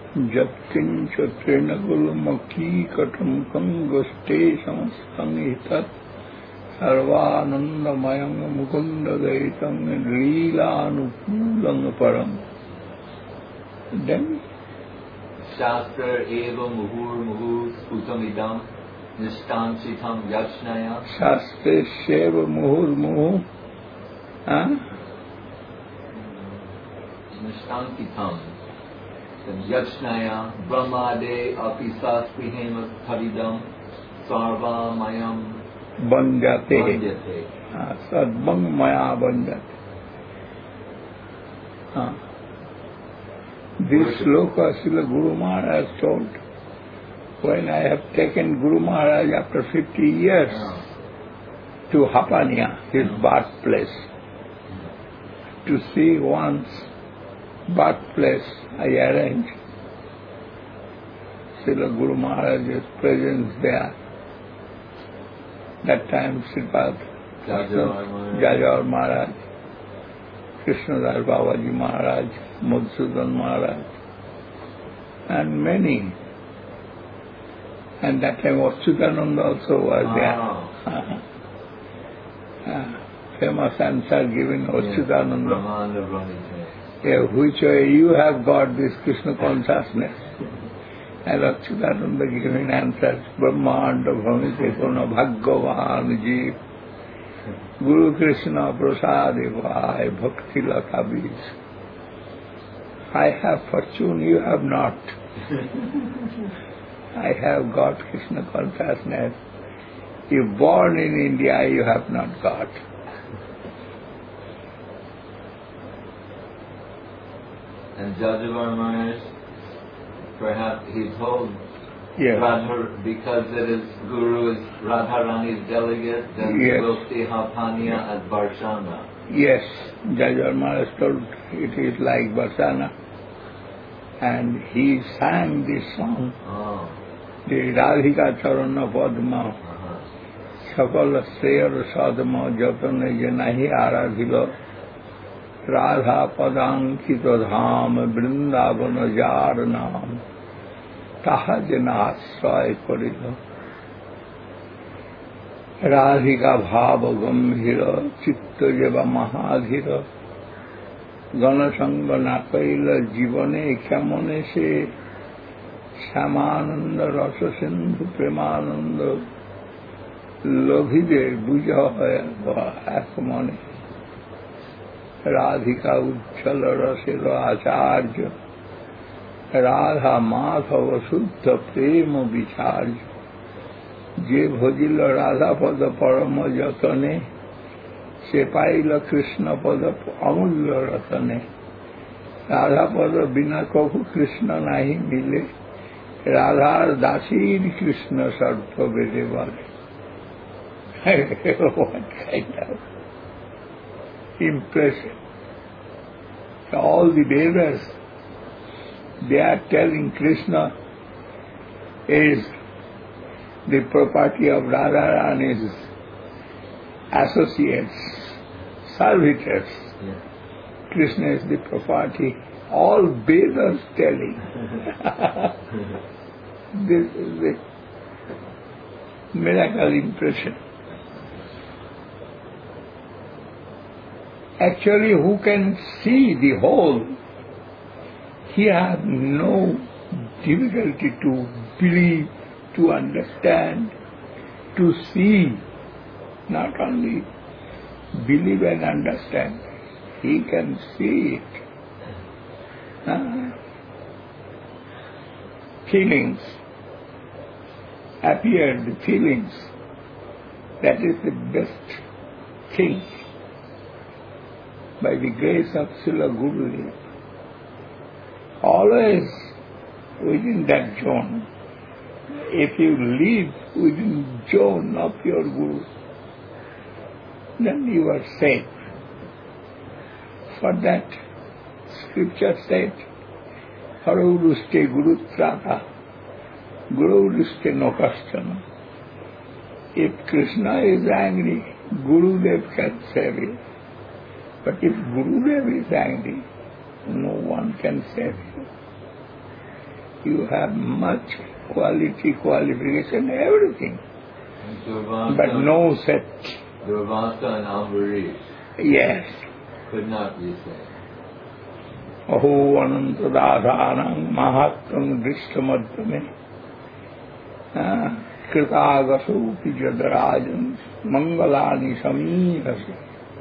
Jatkincha Trinagulmakikatam Kangaste Samastam Itat Sarvanandamayam Mukunda Daitam Leelanukulam Param. Then Shastra eva muhur muhur sputamidam nishtansitam yachnaya. Shastra eva muhur muhur nishtansitam yachnaya brahmade apisasprihema paridam sarva mayam banjate. Sadbang maya banjate. This sloka Srila Guru Maharaj told when I have taken Guru Maharaj after 50 years to Hapania, his birthplace, to see one's birthplace, I arranged Srila Guru Maharaj's presence there. That time Sripad Jajawar Maharaj, Krishnadas Babaji Maharaj, Madhusudan Maharaj, and many. And that time Achyutananda also was there. Famous answer given Achyutananda. Which way you have got this Krishna consciousness? And Achyutananda giving answers, Brahmanda Bhamite Puna Bhagavan Jeev Guru Krishna Prasadi Vai Bhakti Lata Bij. I have fortune, you have not. I have got Krishna consciousness. You born in India, you have not got. And Jajavar Maharaj, perhaps he told Radha, because it is Guru is Radharani's delegate, then we will see Hapania as Barshana. Yes, Jajavar Maharaj told it is like Barshana. And he sang this song, the Radhika Charana Padma, Sakala Sreyar Sadma Jatane Janahi Aradhilo, Radha Padankito Dham Vrindavana Jar Naam, Taha Jana Asray Korilo. Radhika Bhava Gambhira, Chitta Jeva Mahadhira, Ganasanga Nakaila Jivane Khamone Se Shamananda Rasa Sindhu Premananda Lobhide Buja Akamane Radhika Uchala Rasila Acharya Radha Madhava Suddha Prema Vicharya Je Bhajila Radha Pada Parama Jatane Se paila Krishna pada amulya ratane. Radha pada bina kahu Krishna nahi mile. Radhar dasir Krishna sartha vede vale. What kind of impression. All the Vedas, they are telling Krishna is the property of Radharani's associates, servitors. Krishna is the property. All Vedas telling. This is the miracle impression. Actually, who can see the whole, he has no difficulty to believe, to understand, to see. Not only believe and understand, he can see it. Feelings appear, the feelings, that is the best thing. By the grace of Srila Gurudev, always within that zone. If you live within zone of your Guru, then you are safe. For that, Scripture said, Haruruste Guru Trata, Gururuste no Kastana. If Krishna is angry, Gurudev can save you. But if Gurudev is angry, no one can save you. You have much quality, qualification, everything. But no set. Durvasa and Ambarish. Yes. Could not be saved. Aho anantadadhanam mahattam drishtamadhyame kritagaso pijadarajan mangalani samihase.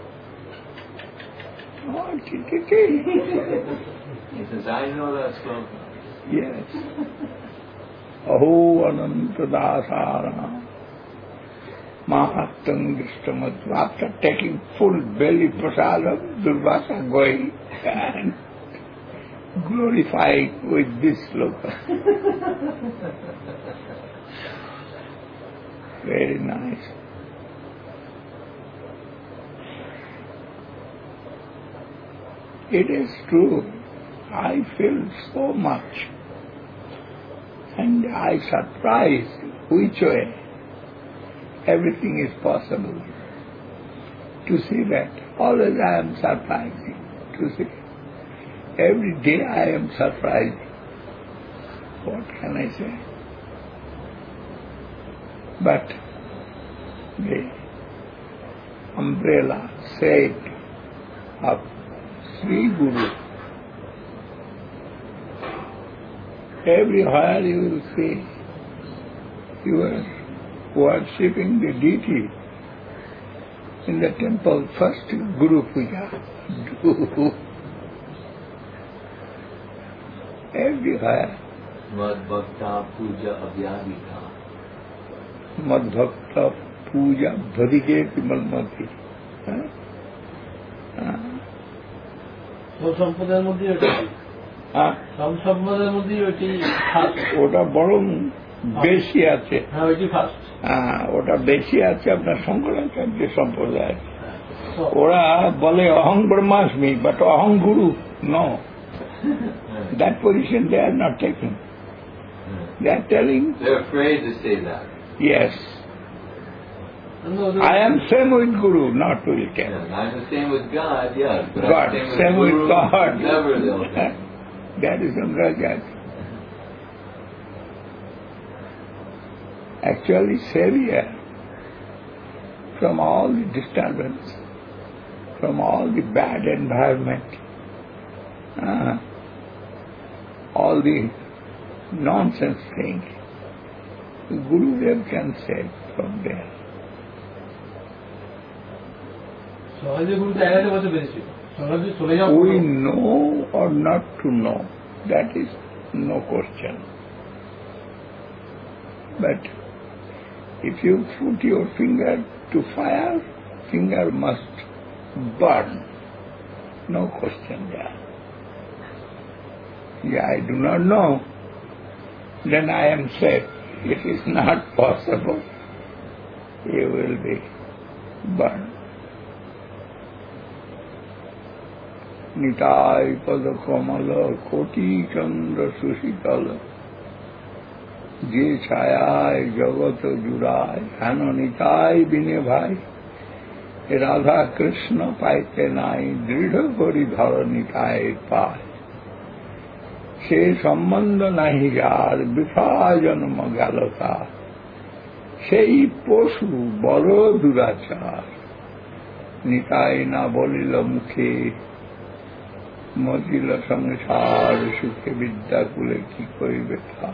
He says, I know that sloka. Yes. Aho anantadadhanam mahattam drishtamadhyame. After taking full belly prasadam, Durvasa going and glorified with this sloka. Very nice. It is true. I feel so much. And I surprised which way everything is possible. To see that. Always I am surprising to see. Every day I am surprised. What can I say? But the umbrella said of Sri Guru, everywhere you will see you are worshipping the deity in the temple. First Guru Puja. Do everywhere. Madhbhakta Puja Avyadika. Madhbhakta Puja Bhadike Kimalmati. সব সম্প্রদায়ের মধ্যে সব সম্প্রদায়ের মধ্যে ওটা বরং বেশি আছে। হ্যাঁ, ওইটি ফার্স্ট। ওটা বেশি আছে আপনার শঙ্করাচার্য সম্প্রদায়। ওরা বলে অহং ব্রহ্মাস্মি, বাট অহং গুরু no. That position they are not taking. They are telling. They're afraid to say that. Yes. I am same with Guru, not with Ken. Yeah, I'm the same with God, yes. But God, same with God. Never they'll say. That is Shankaracharya. Actually, Savior, from all the disturbance, from all the bad environment, all the nonsense thing, Gurudev can save from there. We know or not to know, that is no question. But if you put your finger to fire, finger must burn. No question there. Yeah, I do not know, then I am safe. It is not possible. You will be burned. Nitai pada kamala koti chandra sushitala je chayay jagat juray hano nitai bine bhai Radha Krishna paite nai dridha kori dhara nitai pai se sambandha nahi jar britha janma galata sei poshu baro durachar nitai na bolila mukhe মজিল সংসার সুখে বিদ্যাকুলে কি করিবে তা।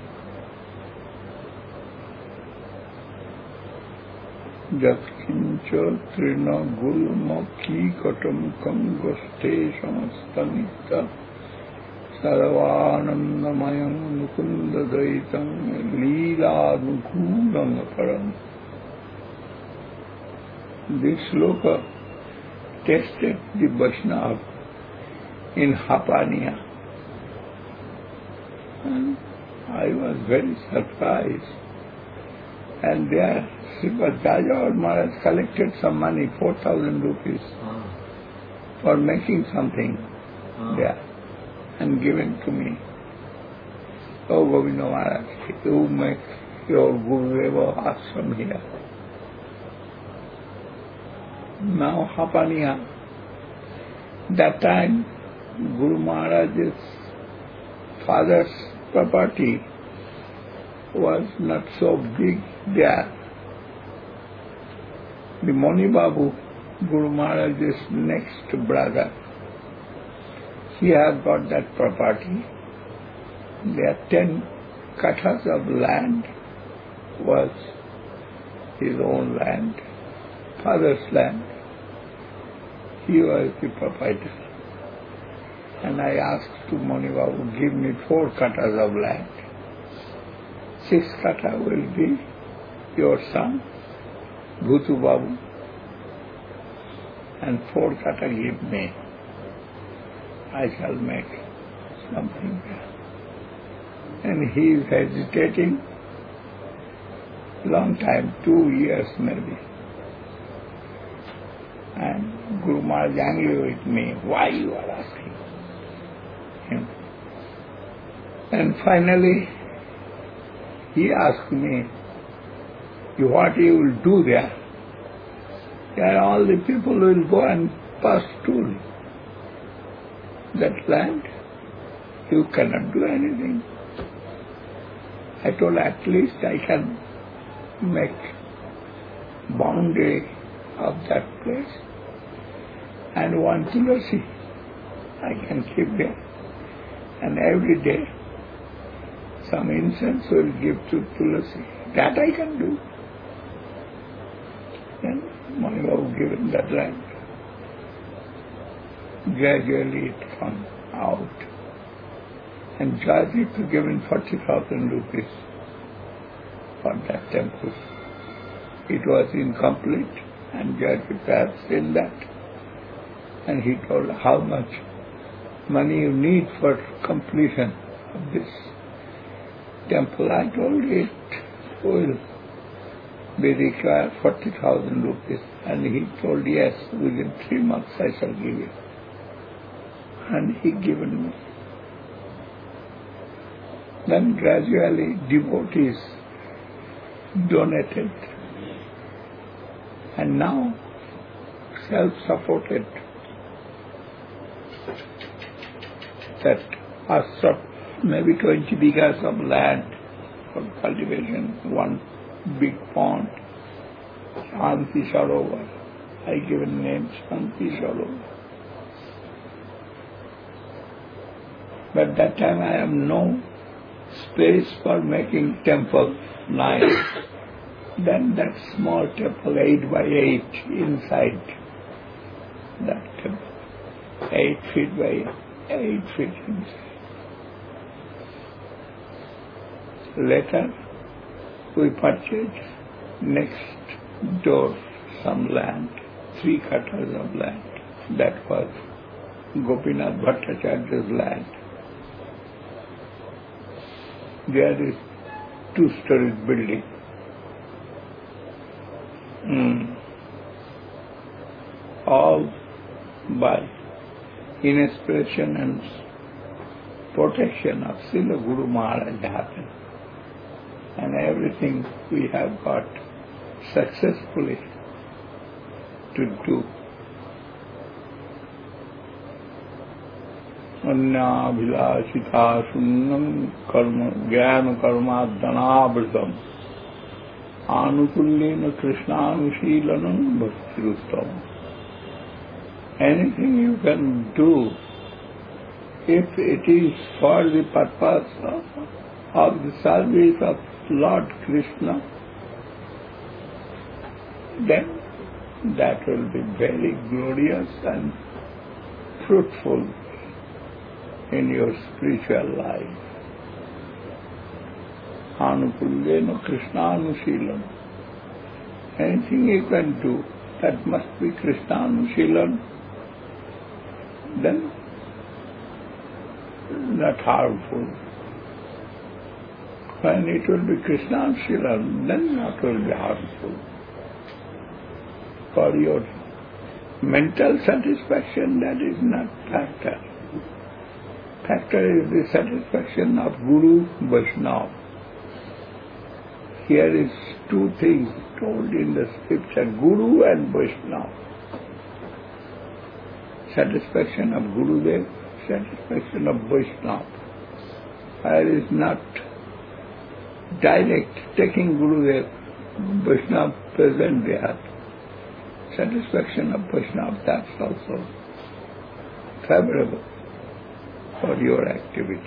যৎকিঞ্চ তৃণ গুল্ম কীকটম কঙ্গস্থে সমস্ত নিত্য সর্বানন্দময়ং মুকুন্দ দ্বৈতং লীলানুকূলং পরম। This sloka tested the Vaishnava in Hapania. And I was very surprised. And there, Srimad Jajawar Maharaj collected some money, 4,000 rupees, for making something there and giving to me. Oh, Govinda Maharaj, you make your Gurudeva ashram here. Now Hapania, that time Guru Maharaj's father's property was not so big there. The Mani Babu, Guru Maharaj's next brother, he had got that property. There 10 kathas of land was his own land, father's land. He was the proprietor. And I asked to Mani Babu, give me 4 kathas of land. 6 katha will be your son, Bhutu Babu, and 4 katha give me. I shall make something there. And he is hesitating long time, 2 years maybe. And Guru Maharaj angry with me, why you are asking him? And finally he asked me, what you will do there? There all the people will go and pasture that land. You cannot do anything. I told, at least I can make boundary of that place, and 1 tulasi I can keep there, and every day some incense will give to tulasi. That I can do. Then Mani Babu given that land. Gradually it came out, and Jayadip given 40,000 rupees for that temple. It was incomplete, and Jayadip had seen that. And he told how much money you need for completion of this temple. I told it will be required 40,000 rupees. And he told, yes, within 3 months I shall give you. And he given me. Then gradually devotees donated. And now self-supported. That ashram, maybe 20 bighas of land for cultivation, 1 big pond, Shanti Sarovar. I given name Shanti Sarovar. But that time I have no space for making temple nice. Then that small temple, 8 by 8 inside that temple, 8 feet by 8 feet inside. Later we purchased next door some land, 3 kathas of land. That was Gopinath Bhattacharya's land. There is 2-story building. All by inspiration and protection of Srila Guru Maharaj happened. And everything we have got successfully to do. Annabhilasita sunnam karma jnana karma dhanavritam anukullena krishnanushilanam bhaktiruttam. Anything you can do, if it is for the purpose of the service of Lord Krishna, then that will be very glorious and fruitful in your spiritual life. Anukullena Krishnanushilam. Anything you can do, that must be Krishnanushilam, then not harmful. When it will be Krishnanushilam, then not will be harmful. For your mental satisfaction, that is not factor. Factor is the satisfaction of Guru Vaishnava. Here is 2 things told in the scripture, Guru and Vaishnava. Satisfaction of Gurudev, satisfaction of Vaishnava. There is not direct taking Gurudev, Vaishnava present there. Satisfaction of Vaishnava, that's also favorable for your activity.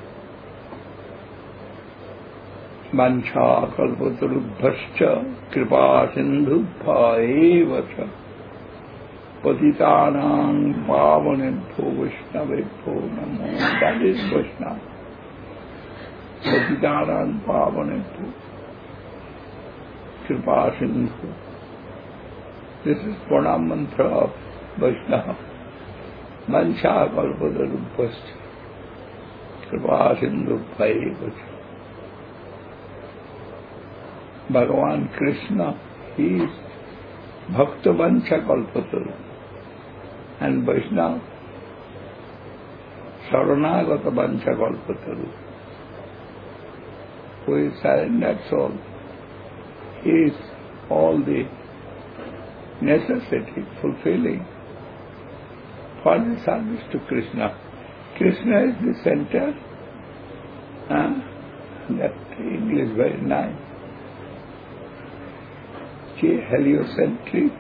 Vancha kalpatarubhascha kripa sindhubhya eva cha patitanang pavanebhyo Vaishnavebhyo namo. That is Vaishnava. Patitanang pavanebhyo kripa sindhu. This is pranam mantra of Vaishnava. Vancha kalpatarubhascha kripa sindhubhya eva cha. Bhagavan Krishna, he is Bhakta Vancha Kalpataru, and Vaishnava Saranagata Vancha Kalpataru, who is surrendered soul. He is all the necessity fulfilling for the service to Krishna. Krishna is the center. That English is very nice. Heliocentric,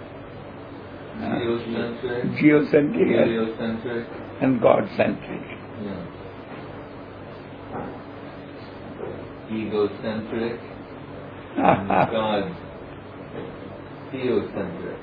geocentric, and God-centric. Yeah. Egocentric, and God theocentric.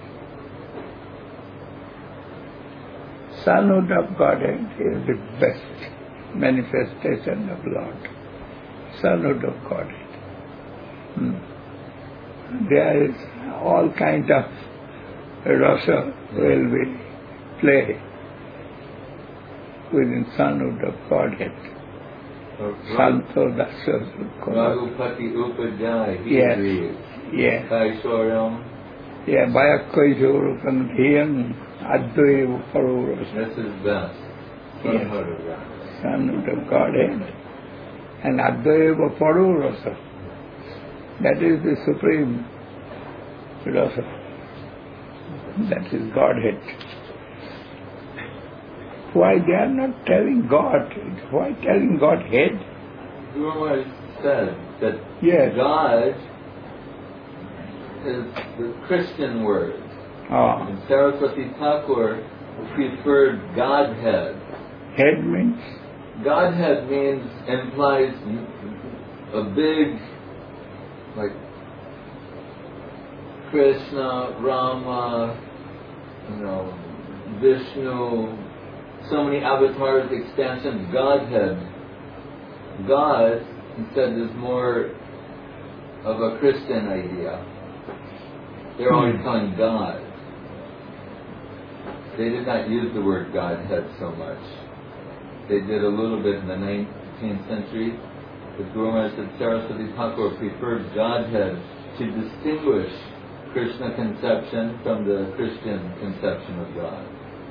Sonhood of Godhead is the best manifestation of Lord. Sonhood of Godhead. There is all kinds of rasa will be play within Sonhood of Godhead. Santo Dasa. Raghupati Upadhyay. Yes. Kaishoram. Yeah, Bhayakkaishoru Kandhiyam Advaiva Parurasa. This is best. Sonhood of Godhead. And Advaiva Parurasa. That is the supreme philosophy. That is Godhead. Why they are not telling God? Why telling Godhead? Guru Maharaj said that God is the Christian word. And Saraswati Thakur preferred Godhead. Head means? Godhead implies a big, like Krishna, Rama, Vishnu, so many avatars, expansions, Godhead. God, instead, is more of a Christian idea. They're always calling God. They did not use the word Godhead so much. They did a little bit in the 19th century. The Guru Maharaj said Saraswati Thakur preferred Godhead to distinguish Krishna conception from the Christian conception of God.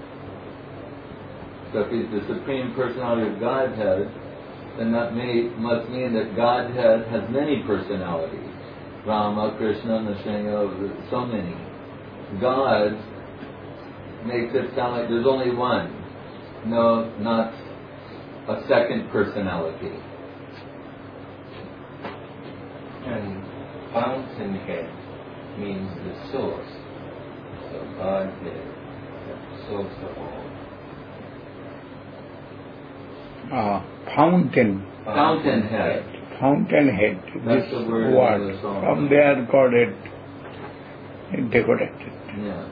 So if he's the Supreme Personality of Godhead, then that must mean that Godhead has many personalities. Rama, Krishna, Nrsimha, so many. God makes it sound like there's only one. No, not a second personality. And fountainhead means the source. So God is the source of all. Fountainhead. Fountainhead. That's this the word. From there got it decorated. Yeah.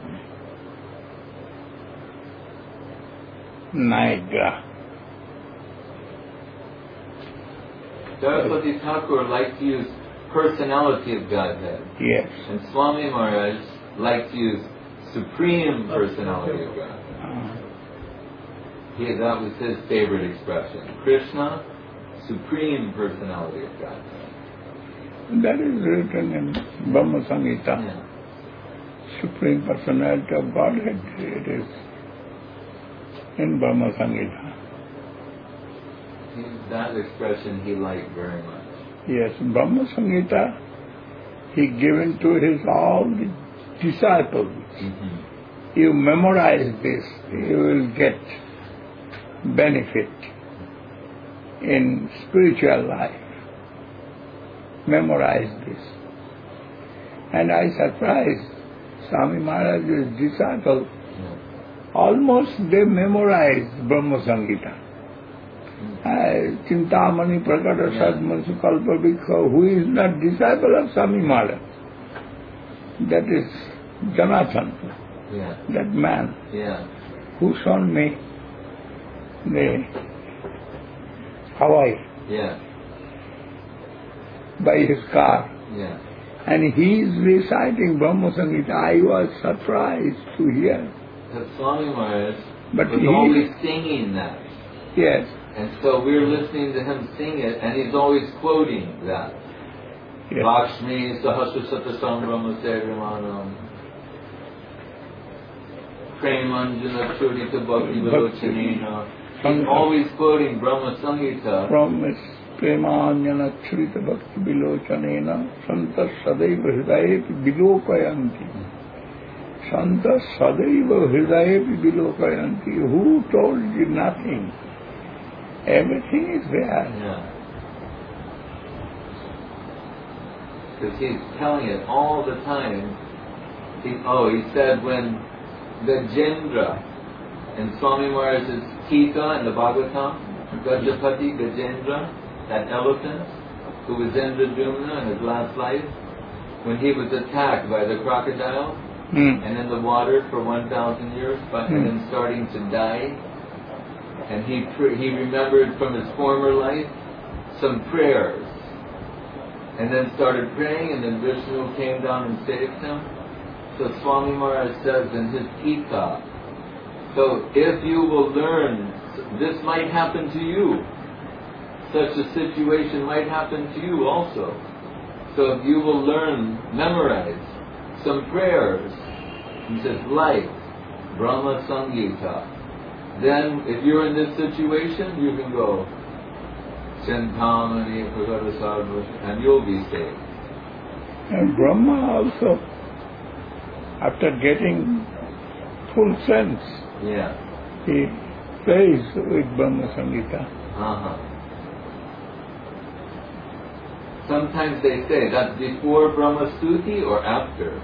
Niagara. Saraswati Thakur liked to use personality of Godhead. Yes. And Swami Maharaj liked to use supreme personality of God. That was his favorite expression. Krishna, supreme personality of God. That is written in Brahma Samhita. Yeah. Supreme personality of Godhead. It is in Brahma Samhita. That expression he liked very much. Yes, Brahma Samhita he given to his all the disciples. Mm-hmm. You memorize this, you will get benefit in spiritual life. Memorize this. And I surprised Swami Maharaj's disciples. Almost they memorized Brahma Samhita. Chintamani Prakata Sadmansu Kalpa Bhikkha, who is not disciple of Swami Maharaj. That is Janathan, that man who shown me the Hawaii by his car. And he is reciting Brahma Samhita. I was surprised to hear. But Swami Maharaj was always singing that. Yes. And so we're listening to him sing it, and he's always quoting that. Lakshmi Sahasra Sambrahma Sevrimanam Premanjana Churita Bhakti Vilochanena. He's always quoting Brahma Samhita. Premanjana Churita Bhakti Vilochanena Santa Sadaiva Hridayepi Vilokayanti. Santa Sadaiva Hridayepi Vilokayanti. Who told you nothing? Everything is there. Because he's telling it all the time. He said when Gajendra in Swami Maharaj's Gita in the Bhagavatam, Gajapati Gajendra, that elephant who was Indradumna in his last life, when he was attacked by the crocodile and in the water for 1,000 years, and then starting to die, and he remembered from his former life some prayers, and then started praying, and then Vishnu came down and saved him. So Swami Maharaj says in his Gita, so if you will learn, this might happen to you. Such a situation might happen to you also. So if you will learn, memorize some prayers, he says, like Brahma Samhita, then if you're in this situation, you can go Chintamani Prakata Sadhana, and you'll be saved. And Brahma also, after getting full sense, he prays with Brahma Samhita. Sometimes they say that's before Brahma Stuti or after?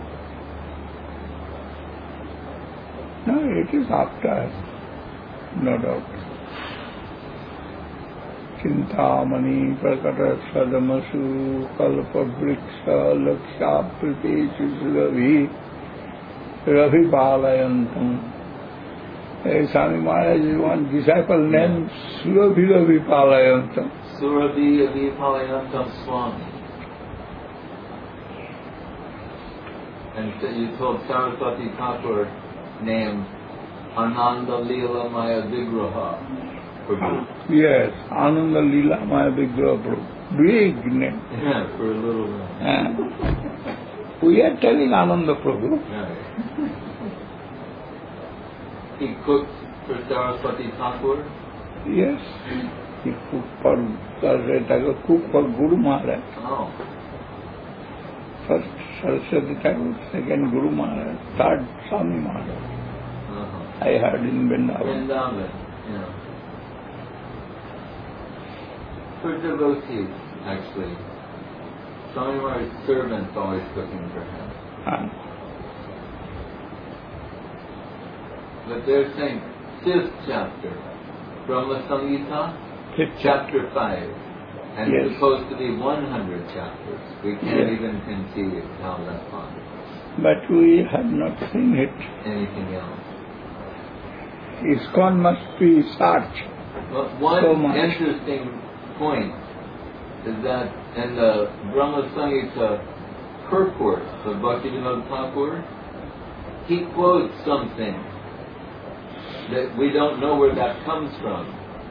No, it is after, no doubt. Chintamani Prakata Sadamasu Kalpa Vriksha Laksha Pratesu Ravi Palayantam. Swami Maharaj is one disciple named Ravi Palayantam. Surabhi Avipalayantam Swami. And you told Saraswati Thakur named Ananda Leela Maya Vigraha. Yes, Ananda Leela Maya Vigraha. Big name. Yeah, for a little while. We are telling Ananda Prabhu. He cooked for Saraswati Thakur? Yes. He cooked for Guru Maharaj. First Saraswati Thakur, second Guru Maharaj, third Swami Maharaj. I heard in Vrindavan. For devotees, actually. Swami Maharaj's servants always cooking for him. But they're saying, 5th chapter, Brahma Samhita, chapter 5. And it's supposed to be 100 chapters. We can't even conceive how that's possible. But we have not seen it. Anything else? ISKCON must be searched. But one interesting point is that in the Brahma Samhita purport of Bhaktivinoda Thakur, he quotes something that we don't know where that comes from.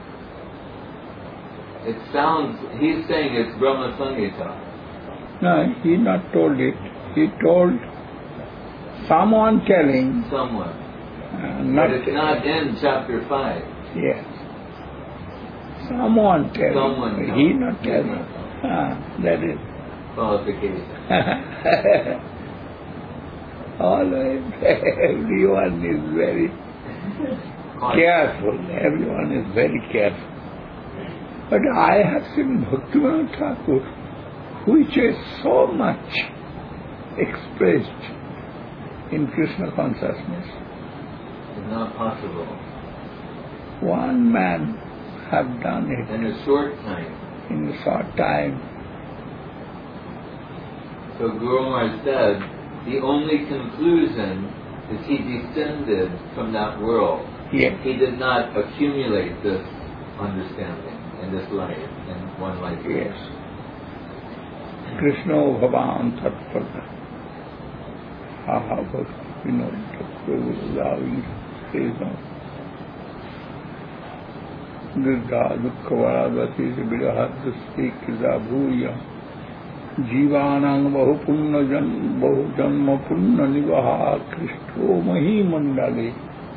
It sounds, he's saying it's Brahma Samhita. No, he not told it. He told someone telling. Someone. But it's not in chapter 5. Yes. Someone telling. Someone he not telling. That is. Qualification. Always, everyone is very careful. Everyone is very careful. But I have seen Bhaktivinoda Thakur, which is so much expressed in Krishna consciousness. It's not possible. One man have done it. In a short time. In a short time. So Guru Maharaj said, the only conclusion is he descended from that world. Yes. He did not accumulate this understanding in this life, in one life. Yes. Krishna Bhavan Tatpada. How you know, loving Krishna. Durga Dukha Varadvati Vidahadasti Kriza Bhuya Jivanang Bahu Janma Punna Nivaha Krishto Mahi Mandale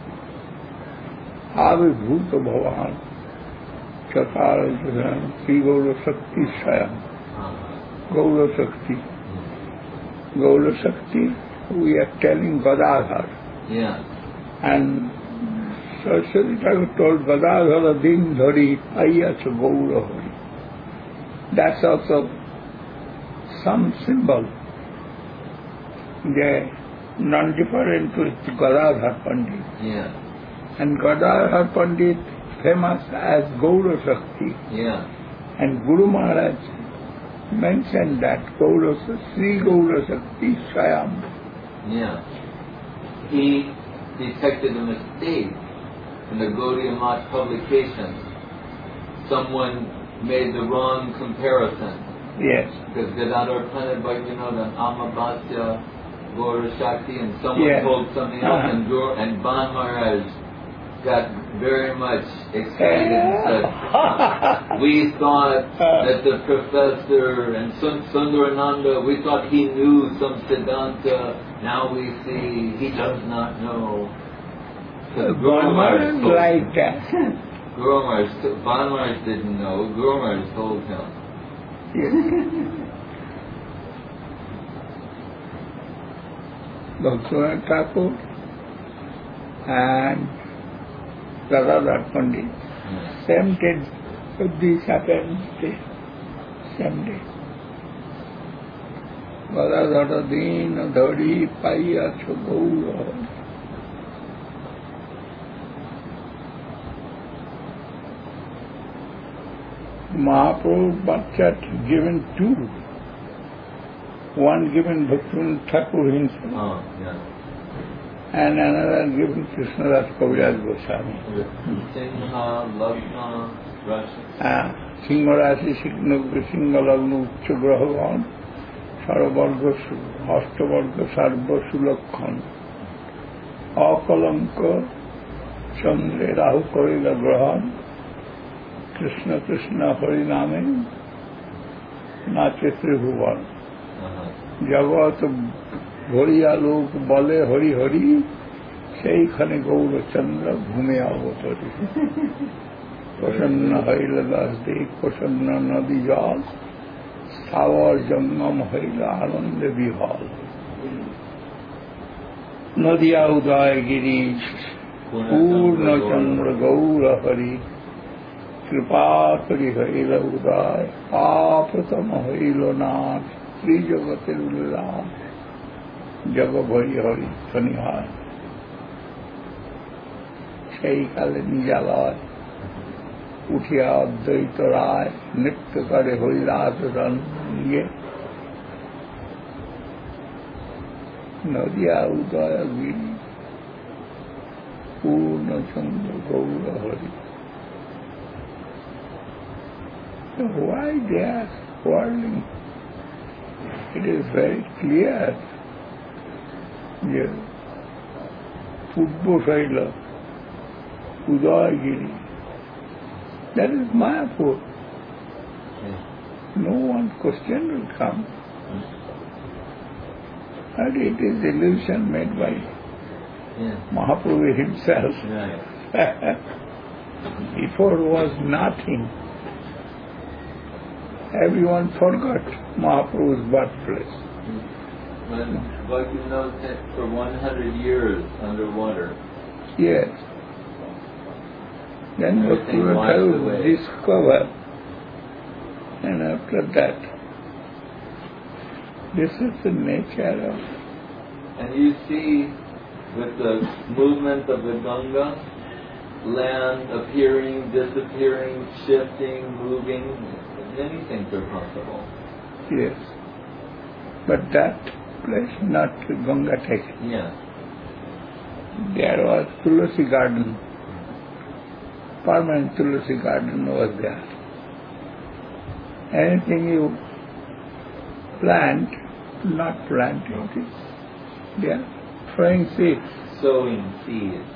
Avibhuta Bhavan Chakara Sri Gaura Shakti Swayam Gaura Shakti we are telling Gadadhar. Yeah. And Saraswati Thakur told Gadadhara Din Dhari Ayacha Gaura Hari. That's also some symbol. They non-different with Gadadhar Pandit. Yeah. And Gadadhar Pandit famous as Gaura Shakti. Yeah. And Guru Maharaj mentioned that Sri Gaura Shakti Swayam. Yeah. He detected a mistake in the Gaudiya Math publication. Someone made the wrong comparison. Yes. Because Gadadhar Pandit Bhaktivinoda and Amabhasya Gaura Shakti, and someone told something else, and Ban Maharaj got very much excited and said, we thought that the professor and Sundarananda, we thought he knew some Siddhanta, now we see he does not know. Guru Maharaj like that. Ban Maharaj didn't know, Guru Maharaj told him. Yes. Bhaktivinoda Thakur and Gadadhar Pandit. Same day, this happened, same day. Gadadhar Din Dhari Paya Gaura. Mahaprabhu Bhattacharya given two. One given Bhaktivinoda Thakur himself. And another given Krishnadas Kaviraj Goswami. Singha Rashi Singha Lagna Uccha Grahavan Sarvarga Ashtavarga Sarva Sulakhan Akalanka Chandre Rahu Karila Grahan Krishna Krishna Hariname Nache Tribhuvan Jagat ভরিয়া লোক বলে হরি হরি সেইখানে গৌরচন্দ্র ঘুমে অবতরী প্রসন্ন হইল দাস দেব প্রসন্ন নদী জল স্থাবর জঙ্গম হইল আনন্দে বিহল নদিয়া উদয়গিরি পূর্ণচন্দ্র গৌর হরি কৃপা করি হইল উদয় আপতম হইল নাথ ত্রিজগতের উল্লাস জগ ভরি হরি শনিহার সেই কালে নিজালয় উঠিয়া অদ্বৈত রায় নৃত্য করে হরিদাসন নিয়ে নদিয়া উদয়গিরি পূর্ণচন্দ্র Gour Hari. Why they are quarreling? It is very clear. Yes. Purbo Shaila, Udayagiri. That is Mayapur. No one question will come. And it is illusion made by Mahaprabhu himself. Before was nothing. Everyone forgot Mahaprabhu's birthplace. When Bhaktivinoda spent for 100 years underwater. Yes. Then Bhaktivinoda discovered after that. This is the nature of... And you see, with the movement of the Ganga, land appearing, disappearing, shifting, moving, many things are possible. Yes. But that place, not Ganga taken. Yeah. There was Tulsi garden. Permanent Tulsi garden was there. Anything you plant, not planting, they are throwing seeds. Sowing seeds.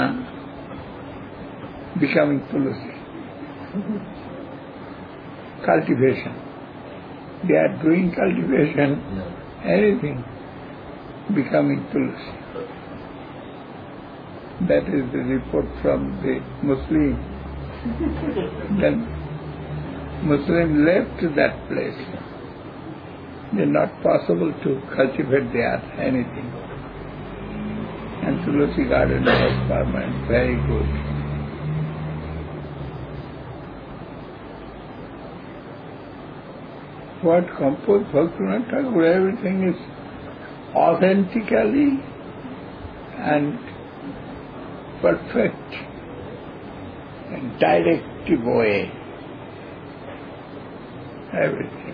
Becoming Tulsi. Cultivation. They are doing cultivation, anything, becoming Tulsi. That is the report from the Muslim. Then Muslim left that place. It is not possible to cultivate there anything. And Tulsi garden was permanent, very good. What composed Bhaktivinoda Thakur, everything is authentically and perfect and directive way. Everything.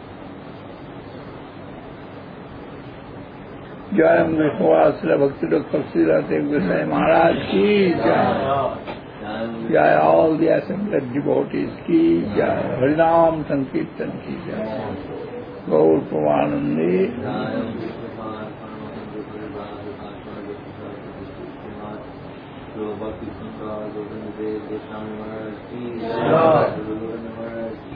Jai Amrita Bhakti Dr. Gosai Maharaj ki Jai. Jai all the assembled devotees ki Jai. Harinam Sankirtan ki Jai. Gaur Pramanande. Bhakti Sangha Govinda Dev Goswami Maharaj ki Jai.